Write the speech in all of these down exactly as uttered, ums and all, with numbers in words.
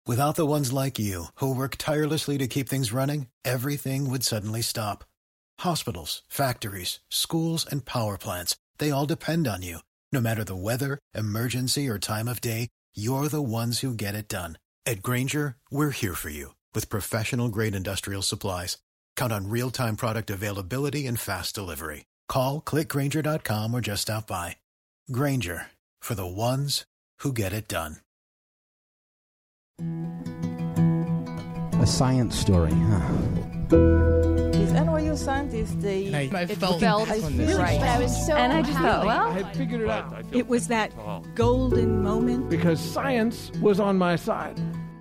Without the ones like you, who work tirelessly to keep things running, everything would suddenly stop. Hospitals, factories, schools, and power plants, they all depend on you. No matter the weather, emergency, or time of day, you're the ones who get it done. At Grainger, we're here for you with professional-grade industrial supplies. Count on real-time product availability and fast delivery. Call, click Grainger dot com, or just stop by. Grainger, for the ones who get it done. A science story, huh? These N Y U scientists, they... I, I it felt, felt I really right. But I was so And I just thought, well... I had figured it out. It was that golden moment. Because science was on my side.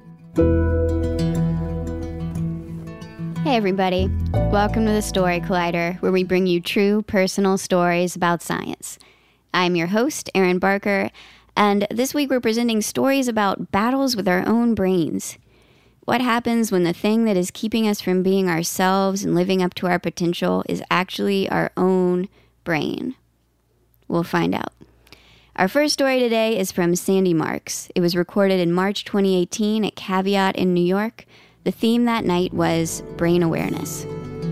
Hey everybody, welcome to the Story Collider, where we bring you true personal stories about science. I'm your host, Erin Barker, and this week we're presenting stories about battles with our own brains. What happens when the thing that is keeping us from being ourselves and living up to our potential is actually our own brain? We'll find out. Our first story today is from Sandy Marks. It was recorded in March twenty eighteen at Caveat in New York. The theme that night was brain awareness.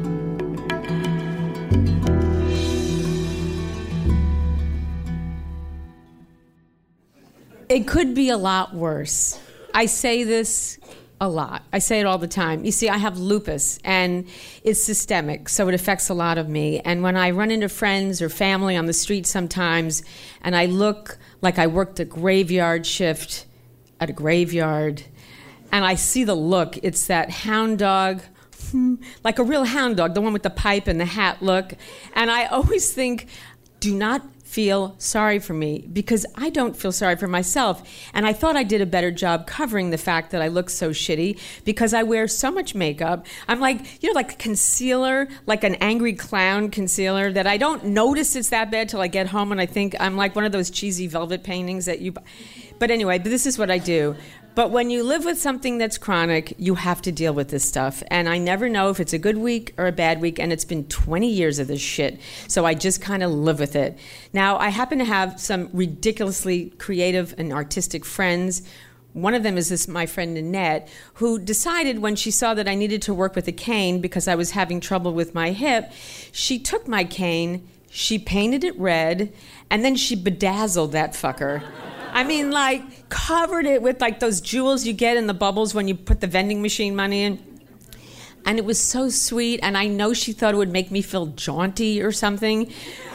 It could be a lot worse. I say this a lot. I say it all the time. You see, I have lupus, and it's systemic, so it affects a lot of me. And when I run into friends or family on the street sometimes, and I look like I worked a graveyard shift at a graveyard, and I see the look, it's that hound dog, like a real hound dog, the one with the pipe and the hat look. And I always think, do not feel sorry for me, because I don't feel sorry for myself. And I thought I did a better job covering the fact that I look so shitty because I wear so much makeup. I'm like, you know, like concealer, like an angry clown concealer that I don't notice it's that bad till I get home and I think I'm like one of those cheesy velvet paintings that you... But anyway, but this is what I do. But when you live with something that's chronic, you have to deal with this stuff. And I never know if it's a good week or a bad week, and it's been twenty years of this shit. So I just kind of live with it. Now, I happen to have some ridiculously creative and artistic friends. One of them is this my friend Nanette, who decided when she saw that I needed to work with a cane because I was having trouble with my hip, she took my cane, she painted it red, and then she bedazzled that fucker. I mean, like, covered it with, like, those jewels you get in the bubbles when you put the vending machine money in. And it was so sweet, and I know she thought it would make me feel jaunty or something.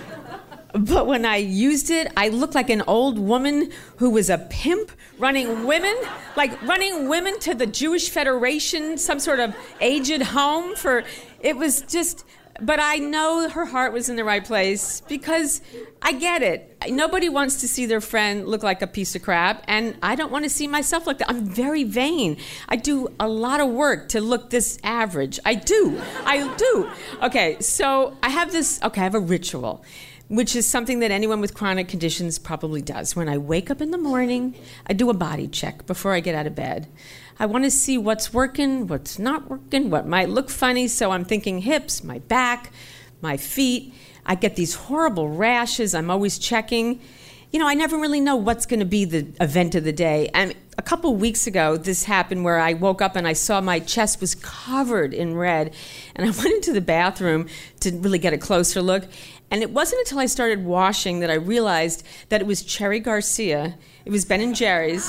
But when I used it, I looked like an old woman who was a pimp running women, like running women to the Jewish Federation, some sort of aged home for... It was just... But I know her heart was in the right place because I get it. Nobody wants to see their friend look like a piece of crap, and I don't want to see myself like that. I'm very vain. I do a lot of work to look this average. I do. I do. Okay, so I have this, okay, I have a ritual, which is something that anyone with chronic conditions probably does. When I wake up in the morning, I do a body check before I get out of bed. I want to see what's working, what's not working, what might look funny. So I'm thinking hips, my back, my feet. I get these horrible rashes. I'm always checking. You know, I never really know what's going to be the event of the day. And a couple weeks ago, this happened where I woke up and I saw my chest was covered in red. And I went into the bathroom to really get a closer look. And it wasn't until I started washing that I realized that it was Cherry Garcia. It was Ben and Jerry's.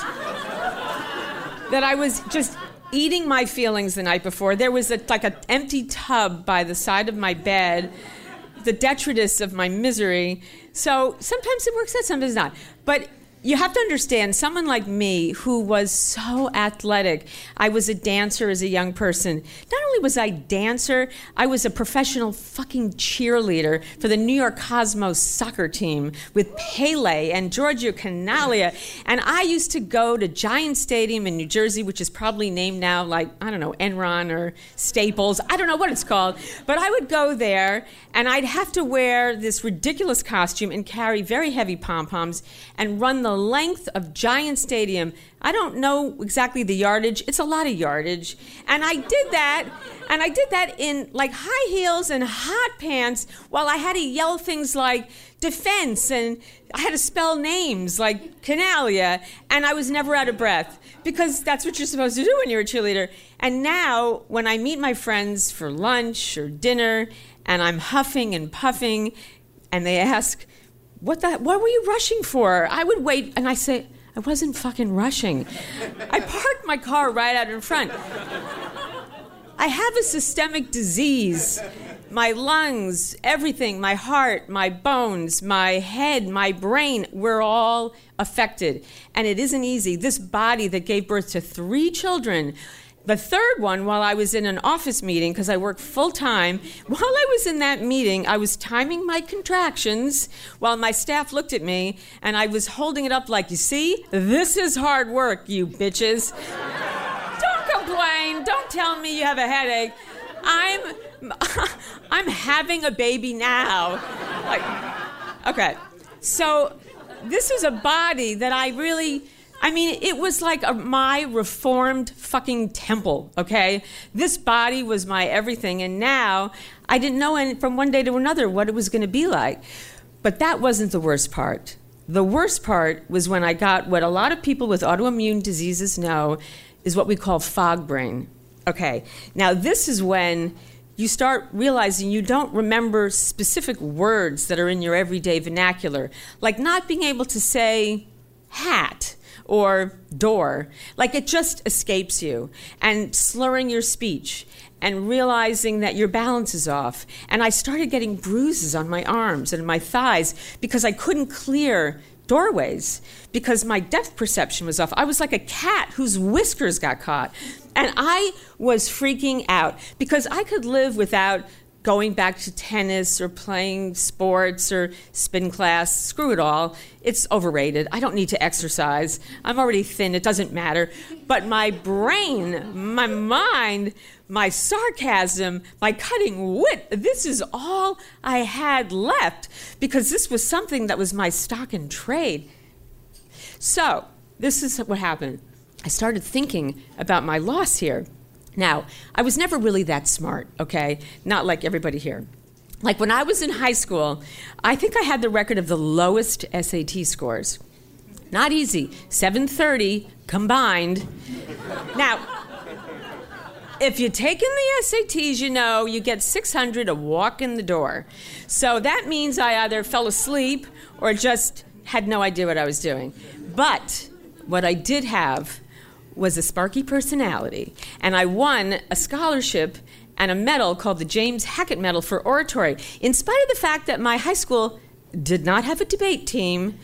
That I was just eating my feelings the night before. There was a, like an empty tub by the side of my bed, the detritus of my misery. So sometimes it works out, sometimes not. But you have to understand, someone like me who was so athletic, I was a dancer as a young person. Not only was I a dancer, I was a professional fucking cheerleader for the New York Cosmos soccer team with Pele and Giorgio Canalia. And I used to go to Giant Stadium in New Jersey, which is probably named now like, I don't know, Enron or Staples. I don't know what it's called. But I would go there, and I'd have to wear this ridiculous costume and carry very heavy pom-poms and run the the length of Giant Stadium. I don't know exactly the yardage. It's a lot of yardage. And I did that, and I did that in like high heels and hot pants while I had to yell things like defense, and I had to spell names like Canalia, and I was never out of breath because that's what you're supposed to do when you're a cheerleader. And now when I meet my friends for lunch or dinner and I'm huffing and puffing and they ask, what the, what were you rushing for? I would wait, and I say, I wasn't fucking rushing. I parked my car right out in front. I have a systemic disease. My lungs, everything, my heart, my bones, my head, my brain, we're all affected. And it isn't easy. This body that gave birth to three children, the third one, while I was in an office meeting, because I work full time, while I was in that meeting, I was timing my contractions while my staff looked at me, and I was holding it up like, you see, this is hard work, you bitches. Don't complain. Don't tell me you have a headache. I'm, I'm having a baby now. Like, okay. So this is a body that I really... I mean, it was like a, my reformed fucking temple, okay? This body was my everything, and now I didn't know any, from one day to another what it was going to be like. But that wasn't the worst part. The worst part was when I got what a lot of people with autoimmune diseases know is what we call fog brain. Okay, now this is when you start realizing you don't remember specific words that are in your everyday vernacular, like not being able to say hat or door. Like it just escapes you, and slurring your speech and realizing that your balance is off. And I started getting bruises on my arms and my thighs because I couldn't clear doorways because my depth perception was off. I was like a cat whose whiskers got caught. And I was freaking out because I could live without going back to tennis or playing sports or spin class. Screw it all. It's overrated. I don't need to exercise. I'm already thin. It doesn't matter. But my brain, my mind, my sarcasm, my cutting wit, this is all I had left because this was something that was my stock in trade. So this is what happened. I started thinking about my loss here. Now, I was never really that smart, okay? Not like everybody here. Like when I was in high school, I think I had the record of the lowest S A T scores. Not easy, seven thirty combined. Now, if you've taken the S A Ts, you know you get six hundred a walk in the door. So that means I either fell asleep or just had no idea what I was doing. But what I did have was a sparky personality, and I won a scholarship and a medal called the James Hackett Medal for Oratory, in spite of the fact that my high school did not have a debate team.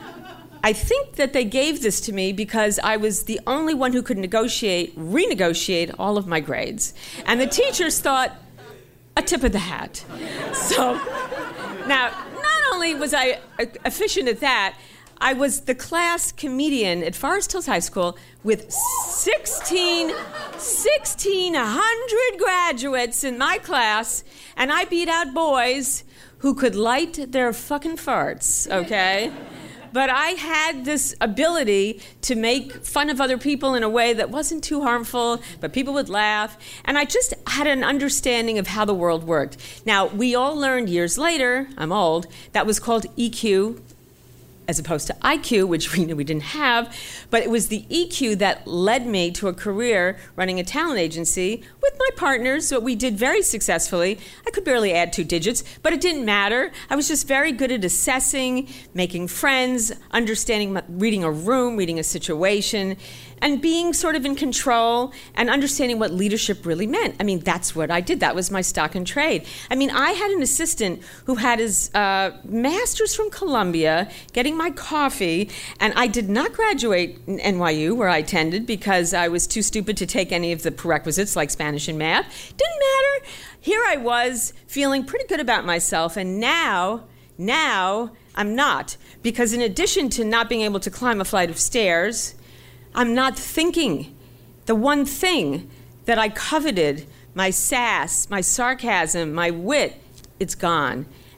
I think that they gave this to me because I was the only one who could negotiate, renegotiate all of my grades. And the teachers thought, a tip of the hat. So, now, not only was I efficient at that, I was the class comedian at Forest Hills High School with sixteen, sixteen hundred graduates in my class, and I beat out boys who could light their fucking farts, okay? But I had this ability to make fun of other people in a way that wasn't too harmful, but people would laugh. And I just had an understanding of how the world worked. Now, we all learned years later, I'm old, that was called E Q, as opposed to I Q, which we knew we didn't have. But it was the E Q that led me to a career running a talent agency with my partners, so we did very successfully. I could barely add two digits, but it didn't matter. I was just very good at assessing, making friends, understanding, reading a room, reading a situation, and being sort of in control and understanding what leadership really meant. I mean, that's what I did. That was my stock in trade. I mean, I had an assistant who had his uh, master's from Columbia, getting my coffee, and I did not graduate in N Y U, where I attended, because I was too stupid to take any of the prerequisites like Spanish and math. Didn't matter. Here I was, feeling pretty good about myself, and now, now I'm not. Because in addition to not being able to climb a flight of stairs, I'm not thinking. The one thing that I coveted, my sass, my sarcasm, my wit, it's gone.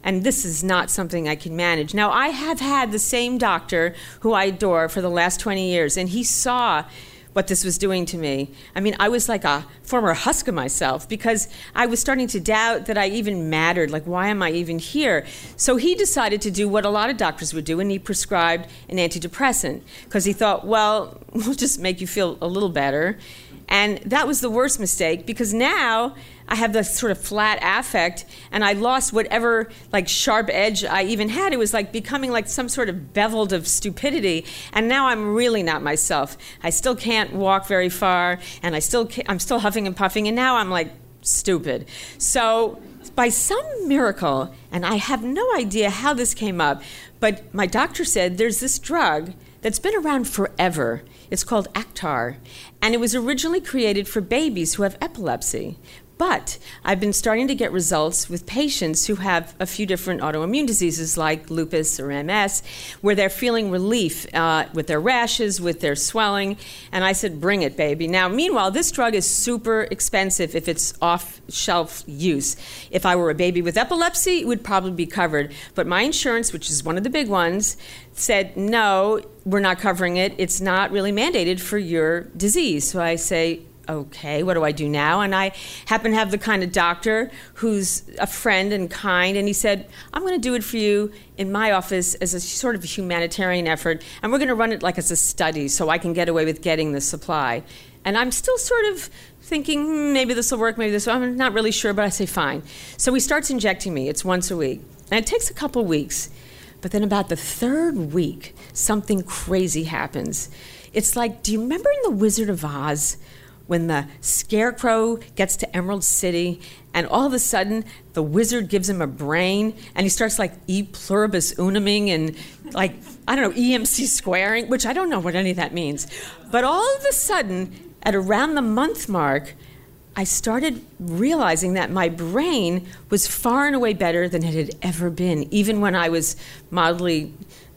and this is not something I can manage. Now, I have had the same doctor who I adore for the last twenty years, and he saw what this was doing to me. I mean, I was like a former husk of myself because I was starting to doubt that I even mattered. Like, why am I even here? So he decided to do what a lot of doctors would do, and he prescribed an antidepressant because he thought, well, we'll just make you feel a little better. And that was the worst mistake because now I have this sort of flat affect, and I lost whatever like sharp edge I even had. It was like becoming like some sort of beveled of stupidity, and now I'm really not myself. I still can't walk very far, and I still can't, I'm still huffing and puffing, and now I'm like stupid. So by some miracle, and I have no idea how this came up, but my doctor said there's this drug that's been around forever. It's called Actar, and it was originally created for babies who have epilepsy. But I've been starting to get results with patients who have a few different autoimmune diseases like lupus or M S, where they're feeling relief uh, with their rashes, with their swelling. And I said, bring it, baby. Now, meanwhile, this drug is super expensive if it's off-shelf use. If I were a baby with epilepsy, it would probably be covered. But my insurance, which is one of the big ones, said, no, we're not covering it. It's not really mandated for your disease. So I say, okay, what do I do now? And I happen to have the kind of doctor who's a friend and kind, and he said, I'm going to do it for you in my office as a sort of a humanitarian effort, and we're going to run it like as a study so I can get away with getting the supply. And I'm still sort of thinking, hmm, maybe this will work, maybe this will. I'm not really sure, but I say fine. So he starts injecting me. It's once a week. And it takes a couple weeks. But then about the third week, something crazy happens. It's like, do you remember in The Wizard of Oz when the scarecrow gets to Emerald City and all of a sudden the wizard gives him a brain and he starts like e pluribus unuming and like, I don't know, E M C squaring, which I don't know what any of that means. But all of a sudden, at around the month mark, I started realizing that my brain was far and away better than it had ever been, even when I was mildly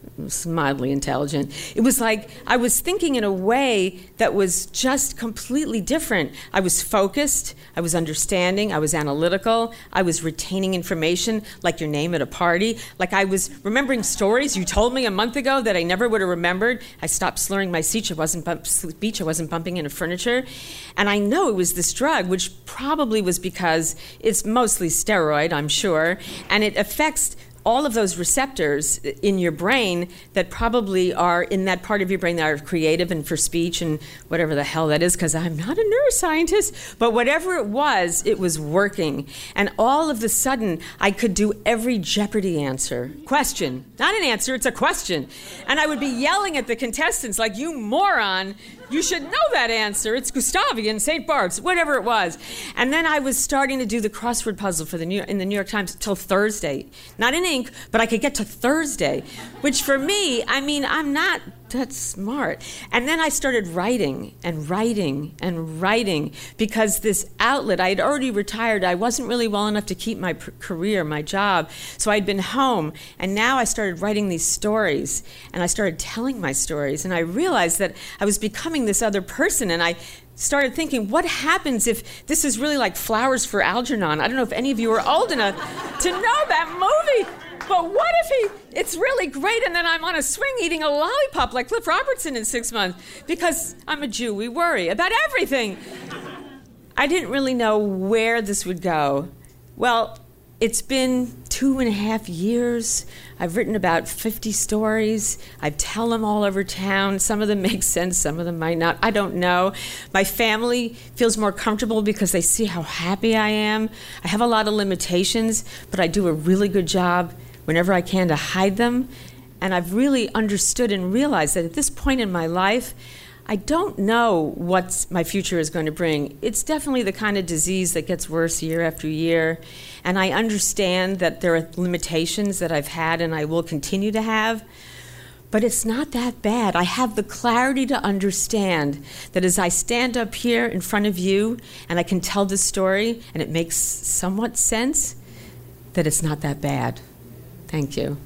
mildly intelligent. It was like I was thinking in a way that was just completely different. I was focused, I was understanding, I was analytical, I was retaining information like your name at a party, like I was remembering stories you told me a month ago that I never would have remembered. I stopped slurring my speech, I wasn't, bump, speech, I wasn't bumping into furniture. And I know it was this drug, which probably was because it's mostly steroid, I'm sure, and it affects all of those receptors in your brain that probably are in that part of your brain that are creative and for speech and whatever the hell that is, because I'm not a neuroscientist, but whatever it was, it was working. And all of a sudden, I could do every Jeopardy answer. Question. Not an answer, it's a question. And I would be yelling at the contestants like, you moron, you should know that answer. It's Gustavian, Saint Bart's, whatever it was. And then I was starting to do the crossword puzzle for the New York, in the New York Times till Thursday. Not in ink, but I could get to Thursday, which for me, I mean, I'm not that smart. And then I started writing and writing and writing because this outlet, I had already retired. I wasn't really well enough to keep my pr- career, my job. So I'd been home. And now I started writing these stories and I started telling my stories. And I realized that I was becoming this other person. And I started thinking, what happens if this is really like Flowers for Algernon? I don't know if any of you are old enough to know that movie. But what if he, it's really great, and then I'm on a swing eating a lollipop like Cliff Robertson in six months? Because I'm a Jew, we worry about everything. I didn't really know where this would go. Well, it's been two and a half years. I've written about fifty stories. I tell them all over town. Some of them make sense, some of them might not. I don't know. My family feels more comfortable because they see how happy I am. I have a lot of limitations, but I do a really good job whenever I can to hide them. And I've really understood and realized that at this point in my life, I don't know what my future is going to bring. It's definitely the kind of disease that gets worse year after year. And I understand that there are limitations that I've had and I will continue to have. But it's not that bad. I have the clarity to understand that as I stand up here in front of you and I can tell this story and it makes somewhat sense, that it's not that bad. Thank you.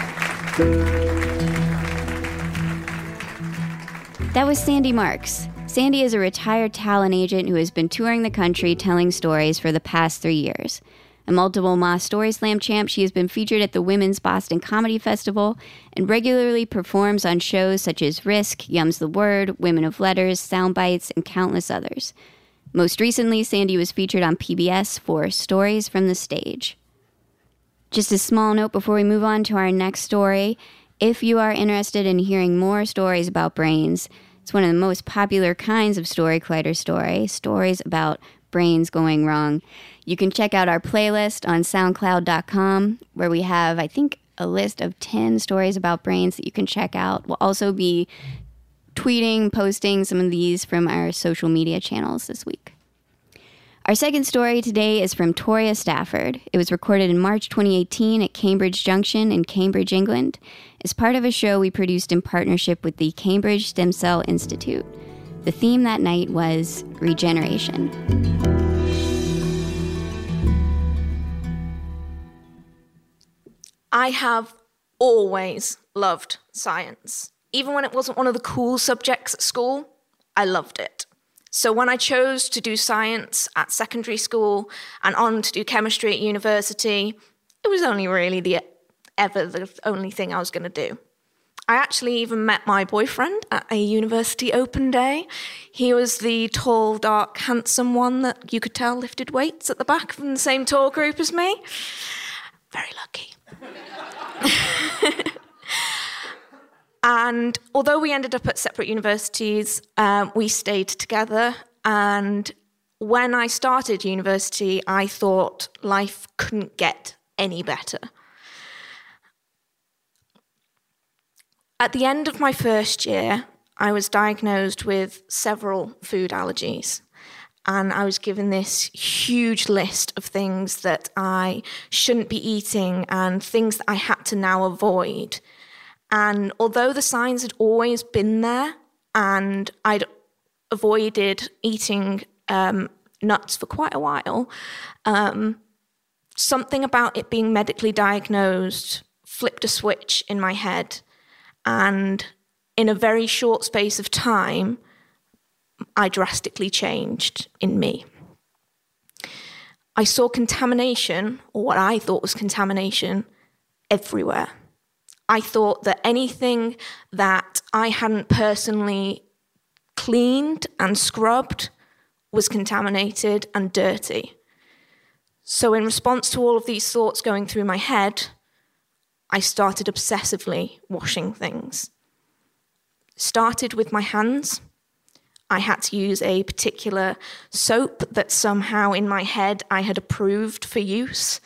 That was Sandy Marks. Sandy is a retired talent agent who has been touring the country telling stories for the past three years. A multiple Moss Story Slam champ, she has been featured at the Women's Boston Comedy Festival and regularly performs on shows such as Risk, Yum's the Word, Women of Letters, Soundbites, and countless others. Most recently, Sandy was featured on P B S for Stories from the Stage. Just a small note before we move on to our next story. If you are interested in hearing more stories about brains, it's one of the most popular kinds of Story Collider story, stories about brains going wrong. You can check out our playlist on soundcloud dot com, where we have, I think, a list of ten stories about brains that you can check out. We'll also be tweeting, posting some of these from our social media channels this week. Our second story today is from Toria Stafford. It was recorded in March twenty eighteen at Cambridge Junction in Cambridge, England, as part of a show we produced in partnership with the Cambridge Stem Cell Institute. The theme that night was regeneration. I have always loved science. Even when it wasn't one of the cool subjects at school, I loved it. So when I chose to do science at secondary school and on to do chemistry at university, it was only really the ever the only thing I was going to do. I actually even met my boyfriend at a university open day. He was the tall, dark, handsome one that you could tell lifted weights at the back from the same tour group as me. Very lucky. And although we ended up at separate universities, um, we stayed together. And when I started university, I thought life couldn't get any better. At the end of my first year, I was diagnosed with several food allergies. And I was given this huge list of things that I shouldn't be eating and things that I had to now avoid. And although the signs had always been there and I'd avoided eating um, nuts for quite a while, um, something about it being medically diagnosed flipped a switch in my head. And in a very short space of time, I drastically changed in me. I saw contamination, or what I thought was contamination, everywhere. I thought that anything that I hadn't personally cleaned and scrubbed was contaminated and dirty. So in response to all of these thoughts going through my head, I started obsessively washing things. Started with my hands. I had to use a particular soap that somehow in my head I had approved for use.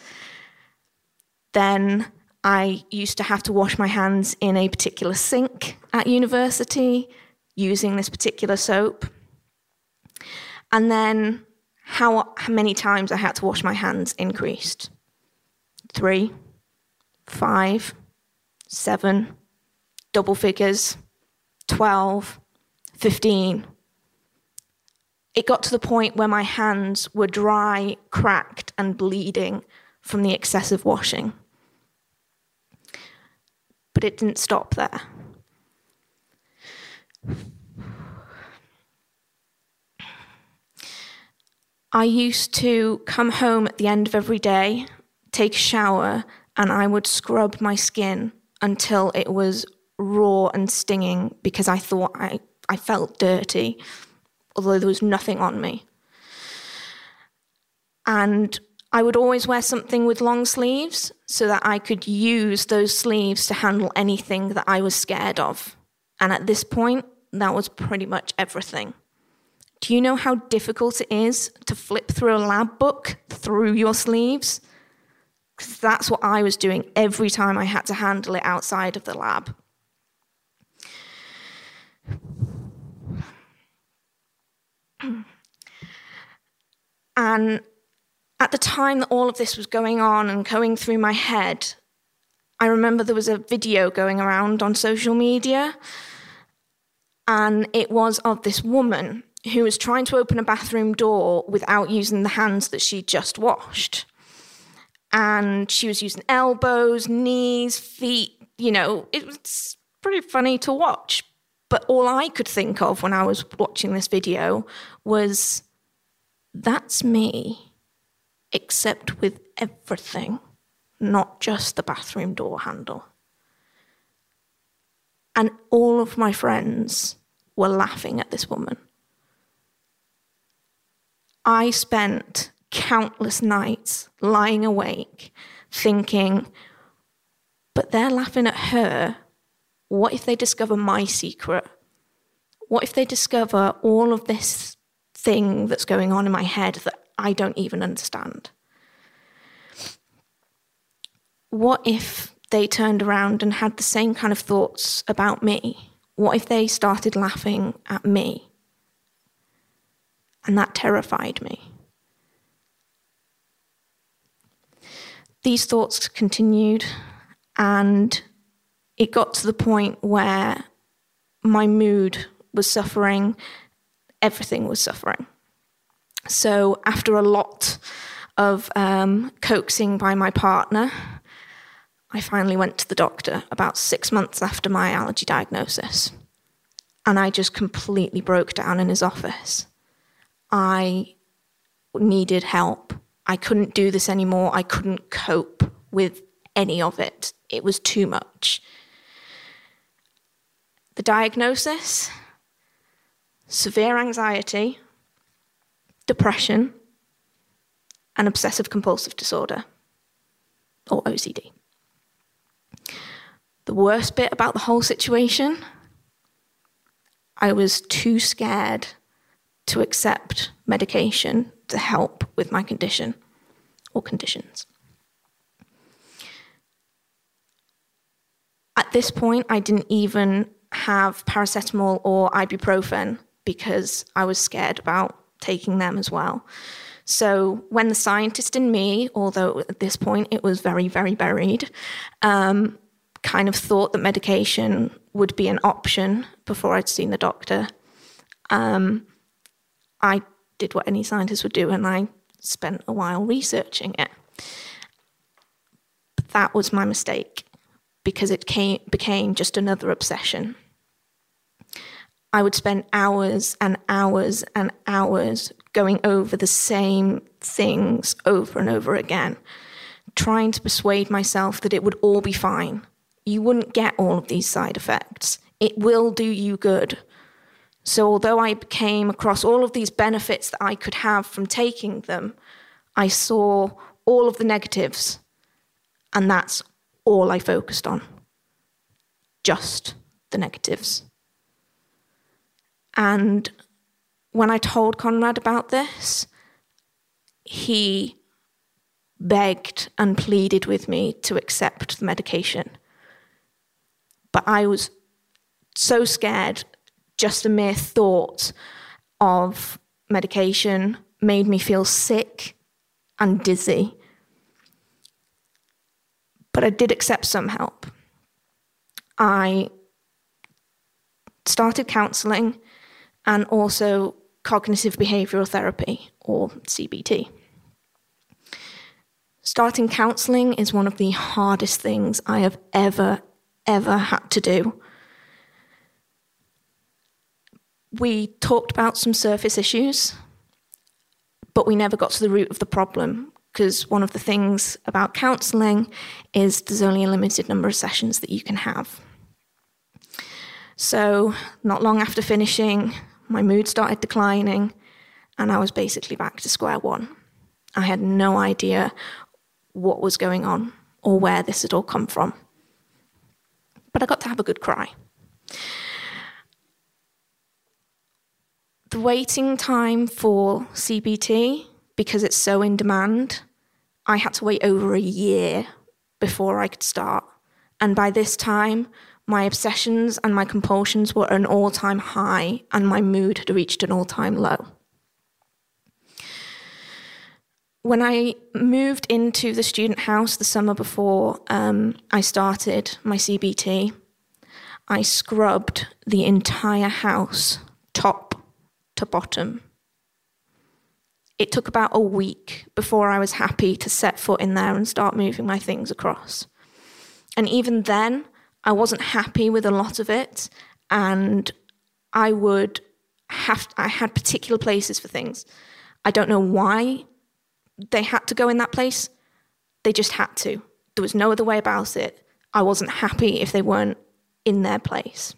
Then I used to have to wash my hands in a particular sink at university using this particular soap. And then how, how many times I had to wash my hands increased. Three, five, seven, double figures, twelve, fifteen. It got to the point where my hands were dry, cracked, and bleeding from the excessive washing. But it didn't stop there. I used to come home at the end of every day, take a shower, and I would scrub my skin until it was raw and stinging because I thought I, I felt dirty, although there was nothing on me. And I would always wear something with long sleeves so that I could use those sleeves to handle anything that I was scared of. And at this point, that was pretty much everything. Do you know how difficult it is to flip through a lab book through your sleeves? Because that's what I was doing every time I had to handle it outside of the lab. And at the time that all of this was going on and going through my head, I remember there was a video going around on social media, and it was of this woman who was trying to open a bathroom door without using the hands that she'd just washed. And she was using elbows, knees, feet, you know, it was pretty funny to watch. But all I could think of when I was watching this video was, that's me, except with everything, not just the bathroom door handle. And all of my friends were laughing at this woman. I spent countless nights lying awake thinking, but they're laughing at her. What if they discover my secret? What if they discover all of this thing that's going on in my head that I don't even understand? What if they turned around and had the same kind of thoughts about me? What if they started laughing at me? And that terrified me. These thoughts continued, and it got to the point where my mood was suffering, everything was suffering. So after a lot of um, coaxing by my partner, I finally went to the doctor about six months after my allergy diagnosis. And I just completely broke down in his office. I needed help. I couldn't do this anymore. I couldn't cope with any of it. It was too much. The diagnosis: severe anxiety, depression, and obsessive compulsive disorder, or O C D. The worst bit about the whole situation, I was too scared to accept medication to help with my condition or conditions. At this point, I didn't even have paracetamol or ibuprofen because I was scared about taking them as well. So when the scientist in me, although at this point it was very, very buried, um, kind of thought that medication would be an option before I'd seen the doctor, um, I did what any scientist would do, and I spent a while researching it. But that was my mistake, because it came, became just another obsession. I would spend hours and hours and hours going over the same things over and over again, trying to persuade myself that it would all be fine. You wouldn't get all of these side effects. It will do you good. So although I came across all of these benefits that I could have from taking them, I saw all of the negatives, and that's all I focused on. Just the negatives. And when I told Conrad about this, he begged and pleaded with me to accept the medication. But I was so scared. Just the mere thought of medication made me feel sick and dizzy. But I did accept some help. I started counselling and also cognitive behavioural therapy, or C B T. Starting counselling is one of the hardest things I have ever, ever had to do. We talked about some surface issues, but we never got to the root of the problem, because one of the things about counselling is there's only a limited number of sessions that you can have. So not long after finishing, my mood started declining, and I was basically back to square one. I had no idea what was going on or where this had all come from. But I got to have a good cry. The waiting time for C B T, because it's so in demand, I had to wait over a year before I could start. And by this time, my obsessions and my compulsions were at an all-time high, and my mood had reached an all-time low. When I moved into the student house the summer before um, I started my C B T, I scrubbed the entire house, top to bottom. It took about a week before I was happy to set foot in there and start moving my things across. And even then, I wasn't happy with a lot of it, and I would have, I had particular places for things. I don't know why they had to go in that place. They just had to. There was no other way about it. I wasn't happy if they weren't in their place.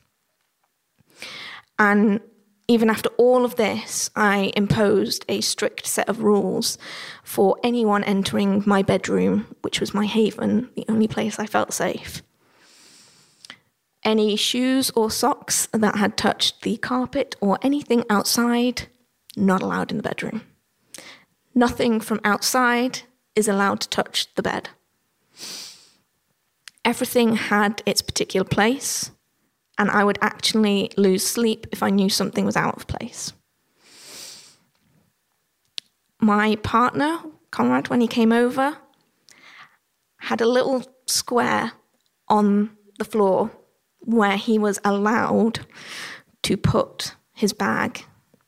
And even after all of this, I imposed a strict set of rules for anyone entering my bedroom, which was my haven, the only place I felt safe. Any shoes or socks that had touched the carpet or anything outside, not allowed in the bedroom. Nothing from outside is allowed to touch the bed. Everything had its particular place, and I would actually lose sleep if I knew something was out of place. My partner, Conrad, when he came over, had a little square on the floor where he was allowed to put his bag.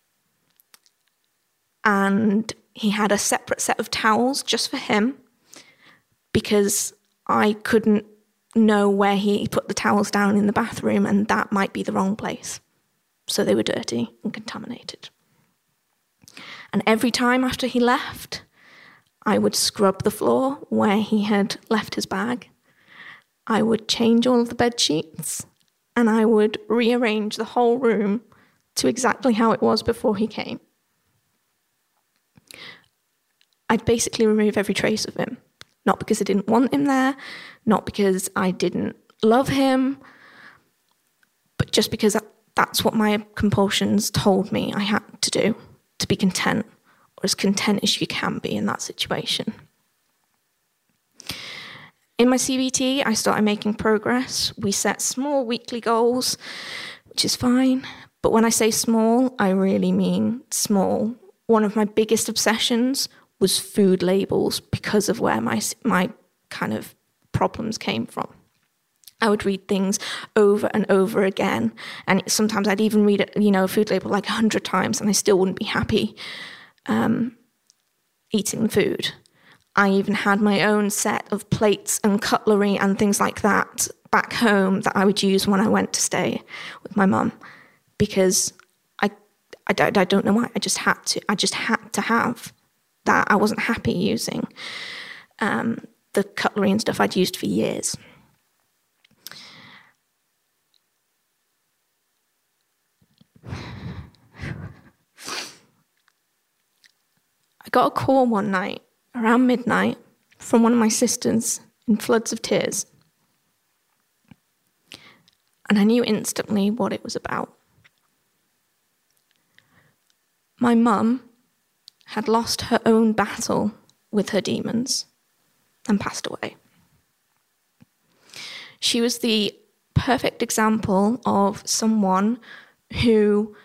And he had a separate set of towels just for him, because I couldn't know where he put the towels down in the bathroom, and that might be the wrong place. So they were dirty and contaminated. And every time after he left, I would scrub the floor where he had left his bag. I would change all of the bed sheets, and I would rearrange the whole room to exactly how it was before he came. I'd basically remove every trace of him. Not because I didn't want him there, not because I didn't love him, but just because that's what my compulsions told me I had to do to be content, or as content as you can be in that situation. In my C B T, I started making progress. We set small weekly goals, which is fine. But when I say small, I really mean small. One of my biggest obsessions was food labels, because of where my my kind of problems came from. I would read things over and over again, and sometimes I'd even read it, you know, a food label like a hundred times, and I still wouldn't be happy um, eating the food. I even had my own set of plates and cutlery and things like that back home that I would use when I went to stay with my mum, because I, I, don't, I don't know why, I just had to. I just had to have that. I wasn't happy using um, the cutlery and stuff I'd used for years. I got a call one night around midnight from one of my sisters in floods of tears. And I knew instantly what it was about. My mum had lost her own battle with her demons and passed away. She was the perfect example of someone who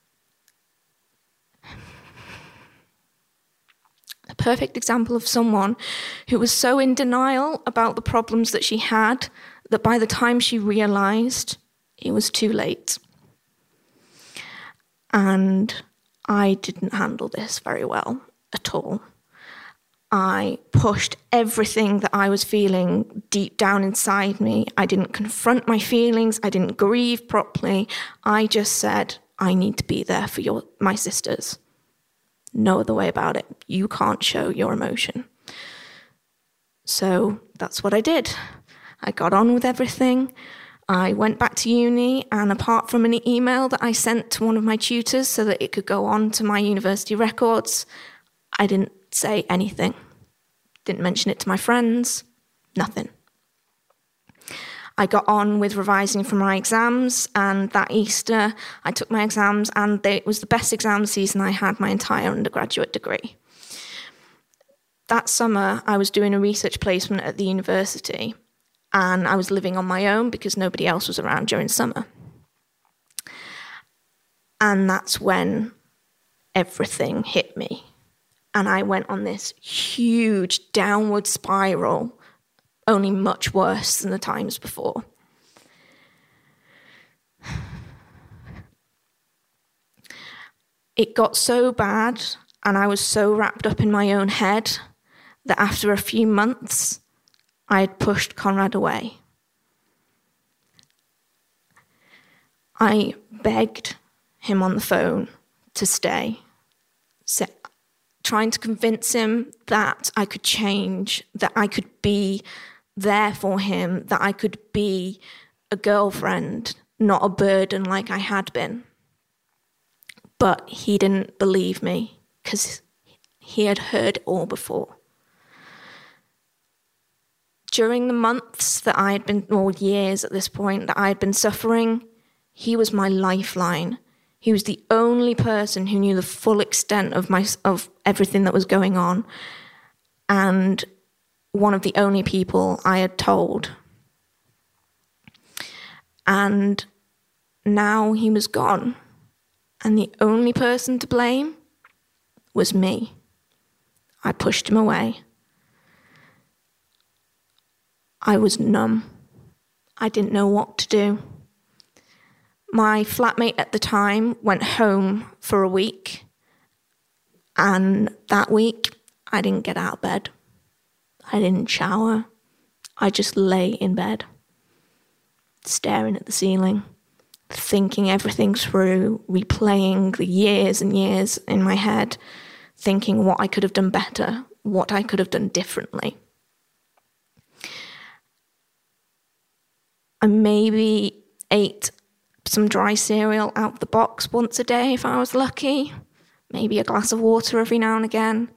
a perfect example of someone who was so in denial about the problems that she had that by the time she realized, it was too late. And I didn't handle this very well at all. I pushed everything that I was feeling deep down inside me. I didn't confront my feelings. I didn't grieve properly. I just said, I need to be there for your my sisters. No other way about it. You can't show your emotion. So that's what I did. I got on with everything. I went back to uni, and apart from an email that I sent to one of my tutors so that it could go on to my university records, I didn't say anything. Didn't mention it to my friends. Nothing. I got on with revising for my exams, and that Easter I took my exams, and they, it was the best exam season I had my entire undergraduate degree. That summer, I was doing a research placement at the university, and I was living on my own because nobody else was around during summer. And that's when everything hit me. And I went on this huge downward spiral, only much worse than the times before. It got so bad, and I was so wrapped up in my own head, that after a few months, I had pushed Conrad away. I begged him on the phone to stay, so, trying to convince him that I could change, that I could be there for him, that I could be a girlfriend, not a burden like I had been. But he didn't believe me because he had heard it all before. During the months that I had been, or years at this point, that I had been suffering, he was my lifeline. He was the only person who knew the full extent of my of everything that was going on, and one of the only people I had told. And now he was gone, and the only person to blame was me. I pushed him away. I was numb. I didn't know what to do. My flatmate at the time went home for a week, and that week I didn't get out of bed. I didn't shower. I just lay in bed, staring at the ceiling, thinking everything through, replaying the years and years in my head, thinking what I could have done better, what I could have done differently. I maybe ate some dry cereal out of the box once a day if I was lucky, maybe a glass of water every now and again.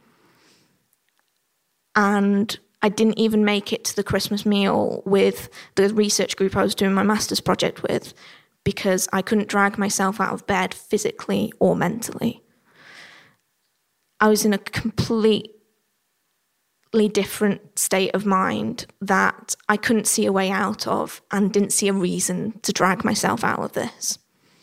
And I didn't even make it to the Christmas meal with the research group I was doing my master's project with, because I couldn't drag myself out of bed physically or mentally. I was in a completely different state of mind that I couldn't see a way out of and didn't see a reason to drag myself out of this.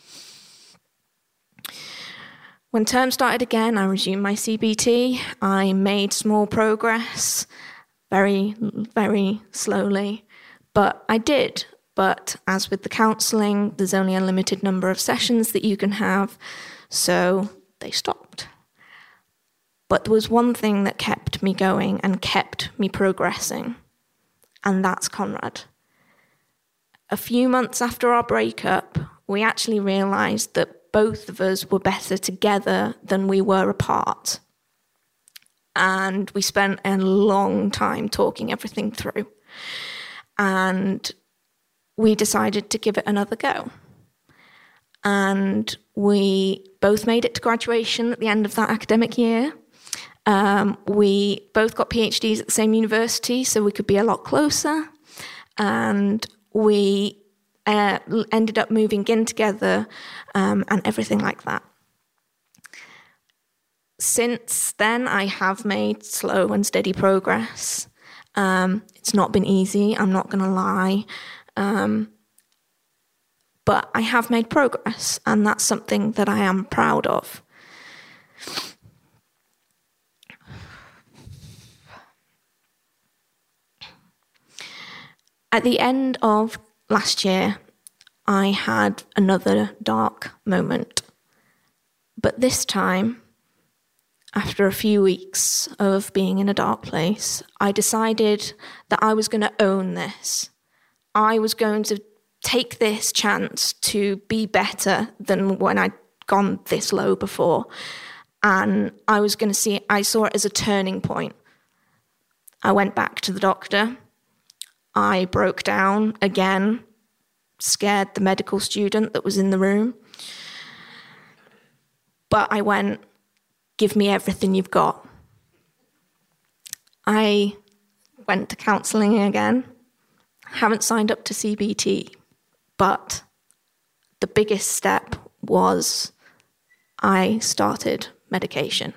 When term started again, I resumed my C B T. I made small progress, very, very slowly, but I did. But as with the counselling, there's only a limited number of sessions that you can have, so they stopped. But there was one thing that kept me going and kept me progressing, and that's Conrad. A few months after our breakup, we actually realised that both of us were better together than we were apart. And we spent a long time talking everything through. And we decided to give it another go. And we both made it to graduation at the end of that academic year. Um, we both got PhDs at the same university, so we could be a lot closer. And we uh, ended up moving in together um, and everything like that. Since then, I have made slow and steady progress. Um, it's not been easy, I'm not going to lie. Um, but I have made progress, and that's something that I am proud of. At the end of last year, I had another dark moment. But this time, after a few weeks of being in a dark place, I decided that I was going to own this. I was going to take this chance to be better than when I'd gone this low before. And I was going to see it, I saw it as a turning point. I went back to the doctor. I broke down again, scared the medical student that was in the room. But I went, give me everything you've got. I went to counselling again. Haven't signed up to C B T, but the biggest step was I started medication.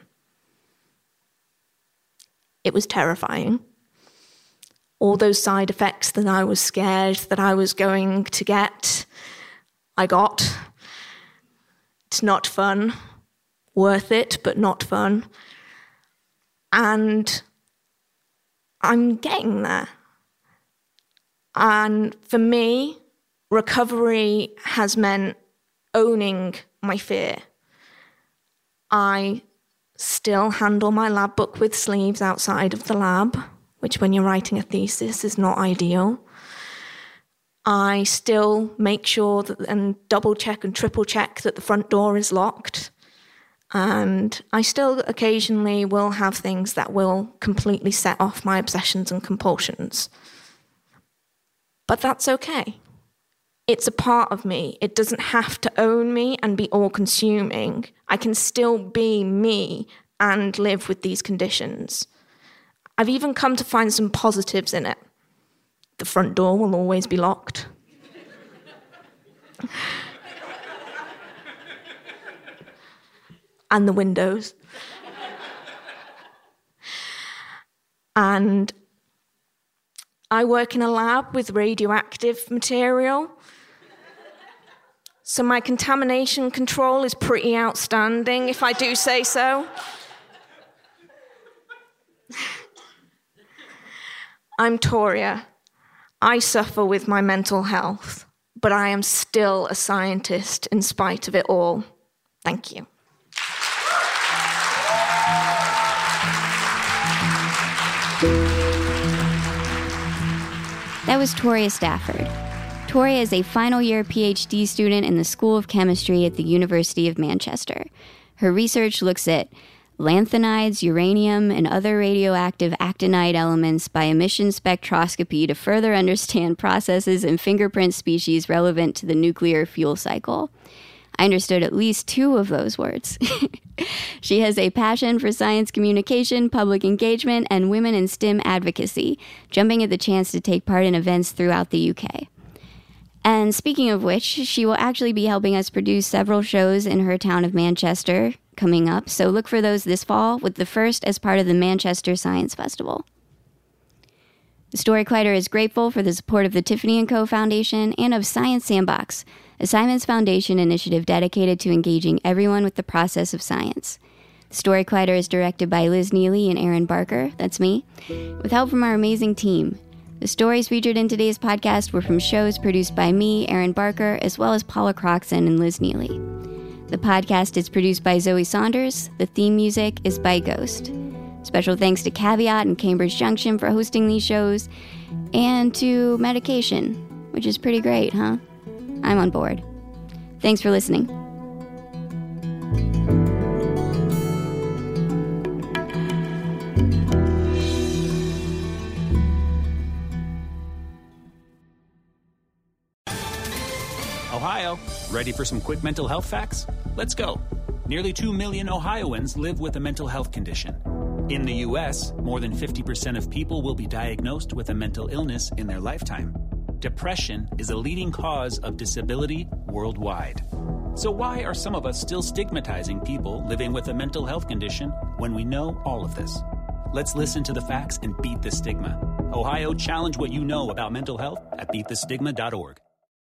It was terrifying. All those side effects that I was scared that I was going to get, I got. It's not fun. Worth it, but not fun. And I'm getting there. And for me, recovery has meant owning my fear. I still handle my lab book with sleeves outside of the lab, which when you're writing a thesis is not ideal. I still make sure that, and double check and triple check that the front door is locked. And I still occasionally will have things that will completely set off my obsessions and compulsions. But that's okay. It's a part of me. It doesn't have to own me and be all-consuming. I can still be me and live with these conditions. I've even come to find some positives in it. The front door will always be locked. And the windows. And I work in a lab with radioactive material. So my contamination control is pretty outstanding, if I do say so. I'm Toria. I suffer with my mental health, but I am still a scientist in spite of it all. Thank you. That was Toria Stafford. Toria is a final year PhD student in the School of Chemistry at the University of Manchester. Her research looks at lanthanides, uranium, and other radioactive actinide elements by emission spectroscopy to further understand processes and fingerprint species relevant to the nuclear fuel cycle. I understood at least two of those words. She has a passion for science communication, public engagement, and women in STEM advocacy, jumping at the chance to take part in events throughout the U K. And speaking of which, she will actually be helping us produce several shows in her town of Manchester coming up, so look for those this fall, with the first as part of the Manchester Science Festival. The Story Collider is grateful for the support of the Tiffany and Co. Foundation and of Science Sandbox, a Simons Foundation initiative dedicated to engaging everyone with the process of science. The Story Collider is directed by Liz Neely and Aaron Barker, that's me, with help from our amazing team. The stories featured in today's podcast were from shows produced by me, Aaron Barker, as well as Paula Croxon and Liz Neely. The podcast is produced by Zoe Saunders. The theme music is by Ghost. Special thanks to Caveat and Cambridge Junction for hosting these shows, and to Medication, which is pretty great, huh? I'm on board. Thanks for listening. Ohio, ready for some quick mental health facts? Let's go. Nearly two million Ohioans live with a mental health condition. In the U S, more than fifty percent of people will be diagnosed with a mental illness in their lifetime. Depression is a leading cause of disability worldwide. So why are some of us still stigmatizing people living with a mental health condition when we know all of this? Let's listen to the facts and beat the stigma. Ohio, challenge what you know about mental health at beat the stigma dot org.